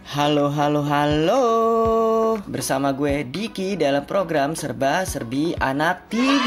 Halo, halo, halo. Bersama gue Diki dalam program Serba Serbi Anak TV.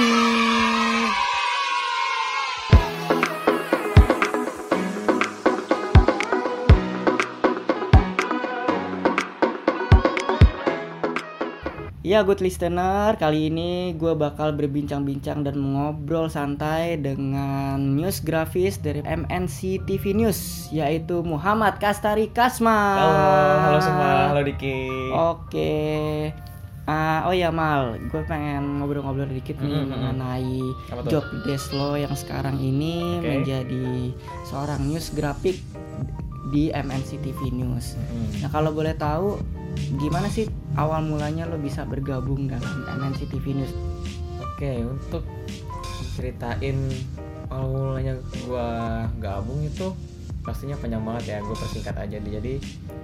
Ya, good listener, kali ini gue bakal berbincang-bincang dan mengobrol santai dengan news grafis dari MNC TV News, yaitu Muhammad Kastari Kasma. Halo semua, halo Diki. Oke. Oh ya Mal, gue pengen ngobrol-ngobrol dikit nih mengenai job desk lo yang sekarang ini menjadi seorang news grafik di MNC TV News. Nah, kalau boleh tahu gimana sih awal mulanya lo bisa bergabung dalam MNC TV News? Oke, untuk ceritain awal mulanya gue gabung itu pastinya panjang banget ya, gue persingkat aja. Jadi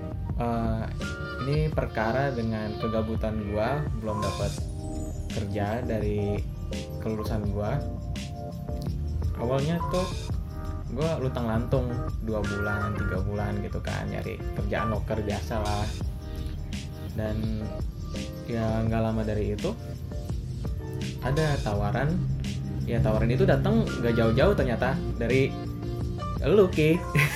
ini perkara dengan kegabutan gue, belum dapat kerja dari kelulusan gue. Awalnya tuh gue lutang lantung 2 bulan, 3 bulan gitu kan, nyari kerjaan loker biasa lah. Dan ya nggak lama dari itu ada tawaran. Ya tawaran itu datang nggak jauh-jauh ternyata dari lu, Ki.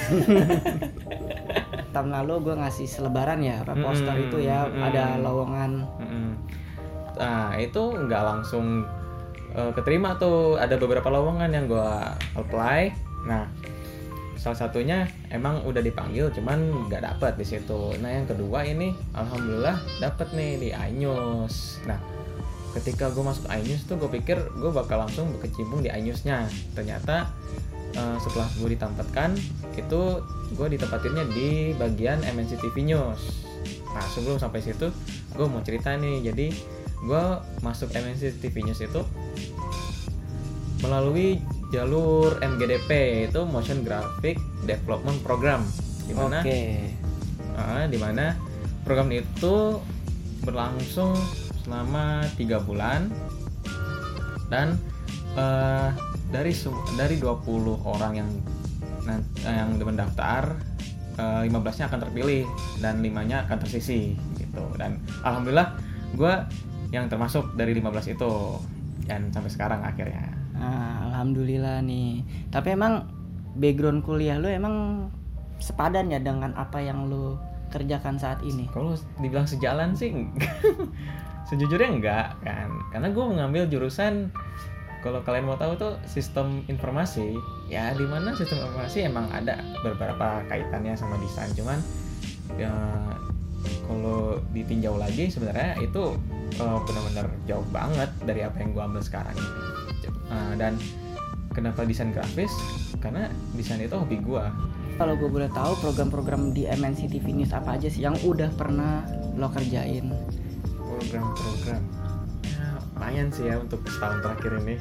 Tahun lalu gue ngasih selebaran ya, poster itu ya, ada lowongan. Nah itu nggak langsung keterima tuh, ada beberapa lowongan yang gue apply. Nah salah satunya emang udah dipanggil, cuman nggak dapet di situ. Nah yang kedua ini alhamdulillah dapet nih di iNews. Nah ketika gue masuk iNews tuh gue pikir gue bakal langsung berkecimpung di iNews-nya. Ternyata setelah gue ditempatkan itu gue ditempatinnya di bagian MNC TV News. Nah sebelum sampai situ gue mau cerita nih. Jadi gue masuk MNC TV News itu melalui jalur MGDP, itu Motion Graphic Development Program, dimana dimana program itu berlangsung selama 3 bulan dan dari 20 orang yang mendaftar, 15-nya akan terpilih dan 5-nya akan tersisih gitu. Dan alhamdulillah gue yang termasuk dari 15 itu dan sampai sekarang akhirnya. Alhamdulillah nih. Tapi emang background kuliah lu emang sepadan ya dengan apa yang lu kerjakan saat ini? Kalau dibilang sejalan sih sejujurnya enggak kan. Karena gue mengambil jurusan, kalau kalian mau tahu tuh, sistem informasi. Ya di mana sistem informasi emang ada beberapa kaitannya sama desain. Cuman ya kalau ditinjau lagi sebenarnya itu benar-benar jauh banget dari apa yang gue ambil sekarang ini. Dan kenapa desain grafis? Karena desain itu hobi gue. Kalau gue boleh tahu program-program di MNC TV News apa aja sih yang udah pernah lo kerjain? Program-program ya lumayan sih ya untuk setahun terakhir ini.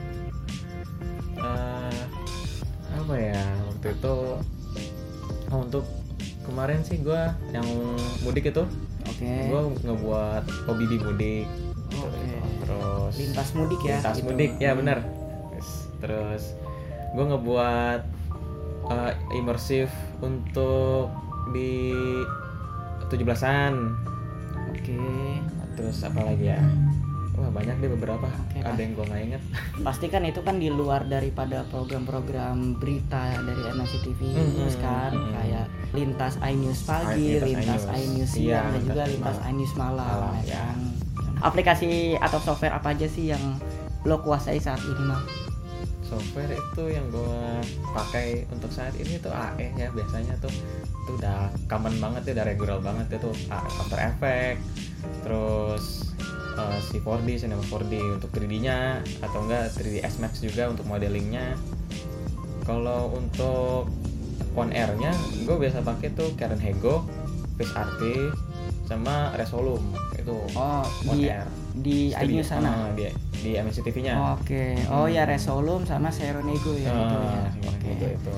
Apa ya waktu itu, untuk kemarin sih gue yang mudik itu. Gue ngebuat hobi di mudik. Terus lintas mudik ya. Lintas gitu. Mudik ya benar. Terus gue ngebuat imersif untuk di 17-an. Terus apa lagi ya? Wah banyak deh beberapa. Ada yang gue nggak inget. Pasti kan itu kan di luar daripada program-program berita dari MNC TV News kan, kayak lintas iNews pagi, lintas iNews siang, dan juga lintas iNews malam ya. Aplikasi atau software apa aja sih yang lo kuasai saat ini, Mal? Software itu yang gue pakai untuk saat ini tuh AE ya, biasanya tuh itu udah common banget ya, udah regular banget itu After Effects, terus C4D, Cinema 4D untuk 3D-nya, atau enggak 3D S Max juga untuk modelingnya. Kalau untuk on air-nya gue biasa pakai tuh Karen Hego, PixArt, sama Resolume itu on air di iNews sana. Di MNC TV-nya. Ya Resolume sama Seronego ya itu ya. Itu.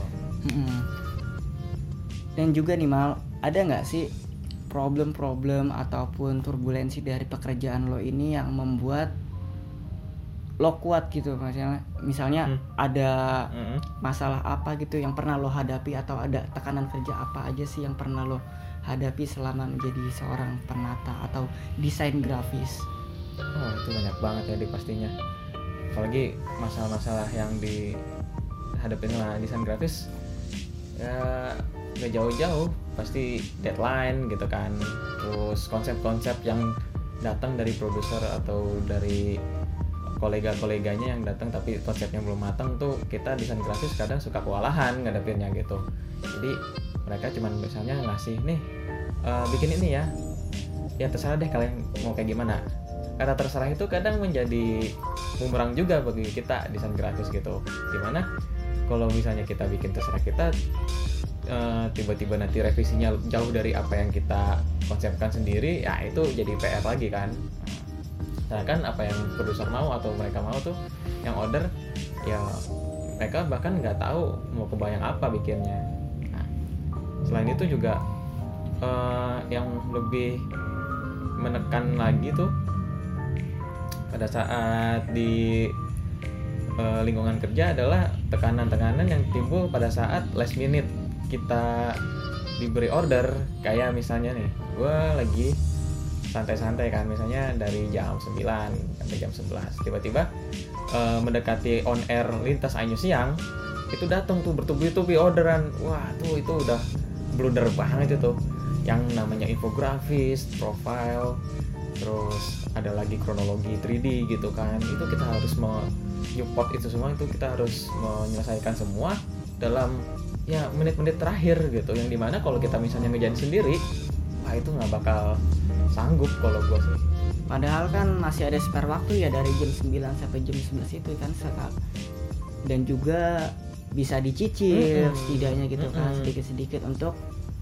Dan juga nih Mal, ada nggak sih problem-problem ataupun turbulensi dari pekerjaan lo ini yang membuat lo kuat gitu? Misalnya ada masalah apa gitu yang pernah lo hadapi, atau ada tekanan kerja apa aja sih yang pernah lo hadapi selama menjadi seorang penata atau desain grafis? Oh, itu banyak banget ya pastinya. Apalagi masalah-masalah yang dihadapin lah desain grafis ya gak jauh-jauh, pasti deadline gitu kan. Terus konsep-konsep yang datang dari produser atau dari kolega-koleganya yang datang tapi konsepnya belum matang tuh, kita desain grafis kadang suka kewalahan ngadepinnya gitu. Jadi mereka cuman misalnya ngasih nih bikin ini ya terserah deh kalian mau kayak gimana. Kata terserah itu kadang menjadi bumerang juga bagi kita desain grafis gitu. Dimana kalau misalnya kita bikin terserah kita, tiba-tiba nanti revisinya jauh dari apa yang kita konsepkan sendiri, ya itu jadi PR lagi kan. Sedangkan apa yang produser mau atau mereka mau tuh yang order, ya mereka bahkan nggak tahu mau kebayang apa bikinnya. Nah, selain itu juga yang lebih menekan lagi tuh pada saat di lingkungan kerja adalah tekanan-tekanan yang timbul pada saat last minute kita diberi order. Kayak misalnya nih, gue lagi santai-santai kan, misalnya dari jam 9 sampai jam 11, tiba-tiba mendekati on air lintas Ainyu siang, itu datang tuh bertubi-tubi orderan. Wah tuh itu udah blunder banget itu, yang namanya infografis, profile, terus ada lagi kronologi 3D gitu kan. Itu kita harus support itu semua, itu kita harus menyelesaikan semua dalam ya menit-menit terakhir gitu, yang dimana kalau kita misalnya ngejalan sendiri, wah itu nggak bakal sanggup kalau gue sih. Padahal kan masih ada spare waktu ya dari jam 9 sampai jam 11 itu kan, dan juga bisa dicicil setidaknya gitu kan, sedikit-sedikit untuk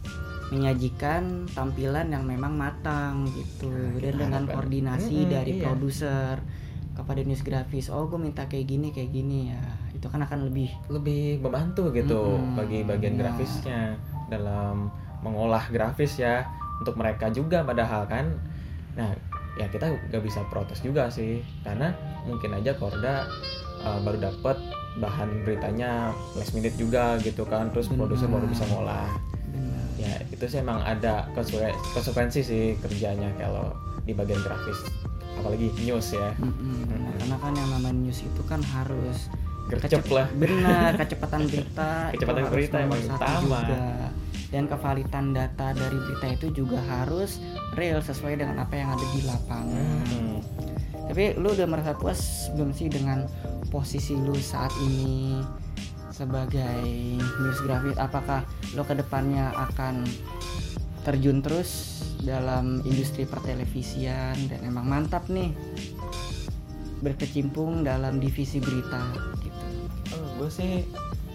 menyajikan tampilan yang memang matang gitu. Dan dengan koordinasi dari produser kepada news grafis, oh gue minta kayak gini ya, itu kan akan lebih membantu gitu bagi bagian grafisnya dalam mengolah grafis ya, untuk mereka juga padahal kan. Nah ya kita gak bisa protes juga sih, karena mungkin aja Korda baru dapat bahan beritanya last minute juga gitu kan, terus produser baru bisa ngolah. Ya itu sih emang ada konsekuensi sih kerjanya kalau di bagian grafis, apalagi news ya. Karena kan yang namanya news itu kan harus gercep lah. Benar, kecepatan berita. Kecepatan berita emang utama. Dan kevalitan data dari berita itu juga harus real, sesuai dengan apa yang ada di lapangan. Tapi lu udah merasa puas belum sih dengan posisi lu saat ini sebagai news grafis? Apakah lo kedepannya akan terjun terus dalam industri pertelevisian dan emang mantap nih berkecimpung dalam divisi berita gitu? Gue sih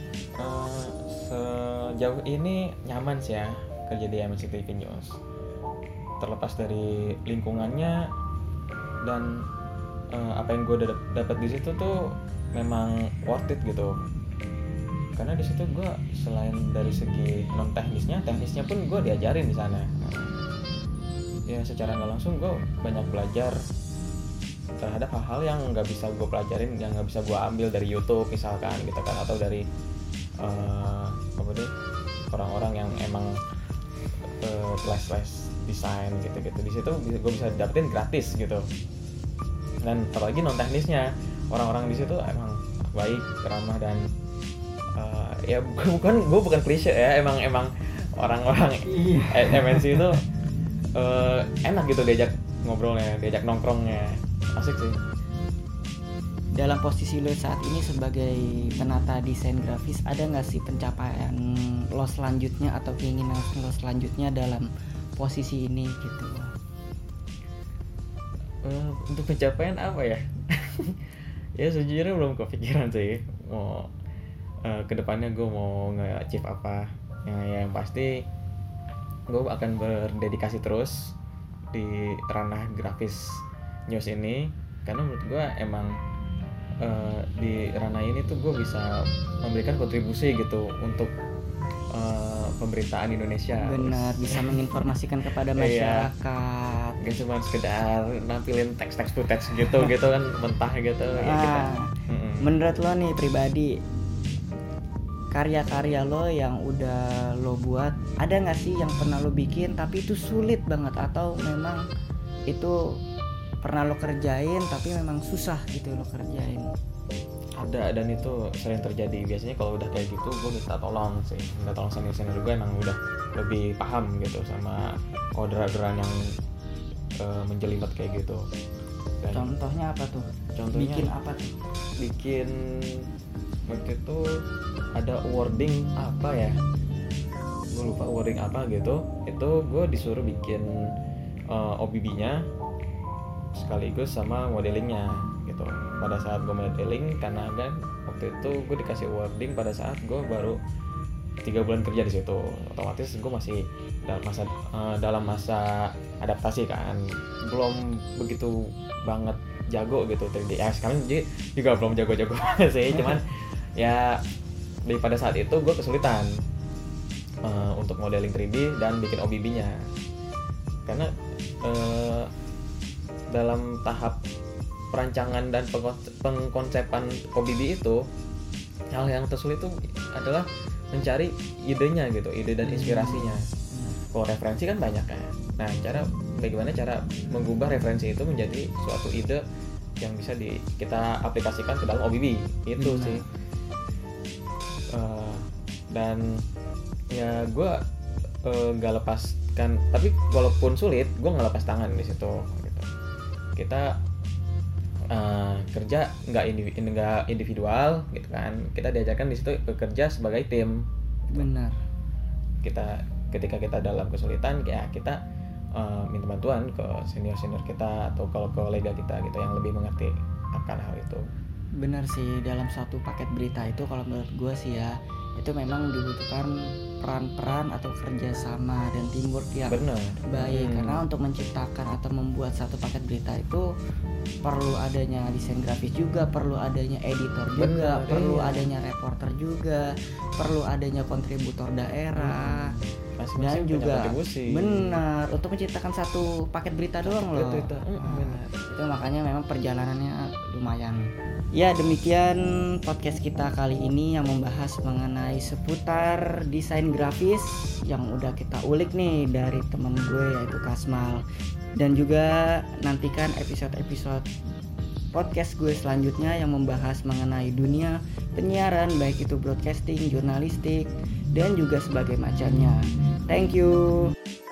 sejauh ini nyaman sih ya kerja di MNC TV News. Terlepas dari lingkungannya dan apa yang gue dapat di situ tuh memang worth it gitu. Karena di situ gue selain dari segi non teknisnya pun gue diajarin di sana. Ya secara nggak langsung gue banyak belajar terhadap hal-hal yang nggak bisa gue pelajarin, yang nggak bisa gue ambil dari YouTube misalkan gitu kan, atau dari orang-orang yang emang les desain gitu-gitu. Di situ gue bisa dapetin gratis gitu. Dan apalagi non teknisnya, orang-orang di situ emang baik, ramah, dan ya bukan klise ya, emang orang-orang MNC itu enak gitu diajak ngobrolnya, diajak nongkrongnya, asik sih. Dalam posisi lo saat ini sebagai penata desain grafis, ada nggak sih pencapaian lo selanjutnya atau keinginan lo selanjutnya dalam posisi ini gitu? Untuk pencapaian apa ya? Ya sejujurnya belum kepikiran sih mau kedepannya gue mau nge-achieve apa. Yang pasti gue akan berdedikasi terus di ranah grafis news ini, karena menurut gue emang di ranah ini tuh gue bisa memberikan kontribusi gitu untuk pemberitaan Indonesia. Benar, bisa menginformasikan kepada masyarakat. Gak cuma sekedar nampilin teks footage gitu kan mentah gitu. Ya kita. Menurut lo nih pribadi, karya-karya lo yang udah lo buat, ada nggak sih yang pernah lo bikin tapi itu sulit banget, atau memang itu pernah lo kerjain tapi memang susah gitu lo kerjain? Ada, dan itu sering terjadi. Biasanya kalau udah kayak gitu gue minta tolong senior juga, emang udah lebih paham gitu sama orderan yang menjelimet kayak gitu. Dan Contohnya apa tuh? Contohnya Bikin apa tuh? Bikin waktu itu ada wording apa ya, gue lupa wording apa gitu. Itu gue disuruh bikin OBB-nya sekaligus sama modelingnya gitu. Pada saat gue modeling, karena kan waktu itu gue dikasih wording pada saat gue baru 3 bulan kerja di situ, otomatis gue masih dalam masa adaptasi kan, belum begitu banget jago gitu 3D. Ya sekarang juga belum jago-jago sih, cuman ya daripada saat itu gue kesulitan untuk modeling 3D dan bikin OBB-nya, karena dalam tahap perancangan dan pengkonsepan OBB itu, hal yang tersulit itu adalah mencari idenya gitu, ide dan inspirasinya. Kalau referensi kan banyak kan. Nah, bagaimana cara mengubah referensi itu menjadi suatu ide yang bisa kita aplikasikan ke dalam OBB itu sih. Dan ya gue nggak lepaskan, tapi walaupun sulit gue nggak lepas tangan di situ gitu. Kita kerja nggak individual gitu kan, kita diajarkan di situ bekerja sebagai tim. Benar. Ketika kita dalam kesulitan, ya kita minta bantuan ke senior kita atau kalau kolega kita gitu yang lebih mengerti akan hal itu. Benar sih, dalam satu paket berita itu kalau menurut gue sih ya, itu memang dibutuhkan peran-peran atau kerjasama dan teamwork yang baik. Karena untuk menciptakan atau membuat satu paket berita itu perlu adanya desain grafis juga, perlu adanya editor juga, perlu adanya reporter juga, perlu adanya kontributor daerah, dan juga benar untuk menciptakan satu paket berita doang loh. Benar. Itu makanya memang perjalanannya lumayan. Ya, demikian podcast kita kali ini yang membahas mengenai seputar desain grafis yang udah kita ulik nih dari teman gue yaitu Kasmal. Dan juga nantikan episode-episode podcast gue selanjutnya yang membahas mengenai dunia penyiaran, baik itu broadcasting, jurnalistik, dan juga sebagainya macamnya. Thank you.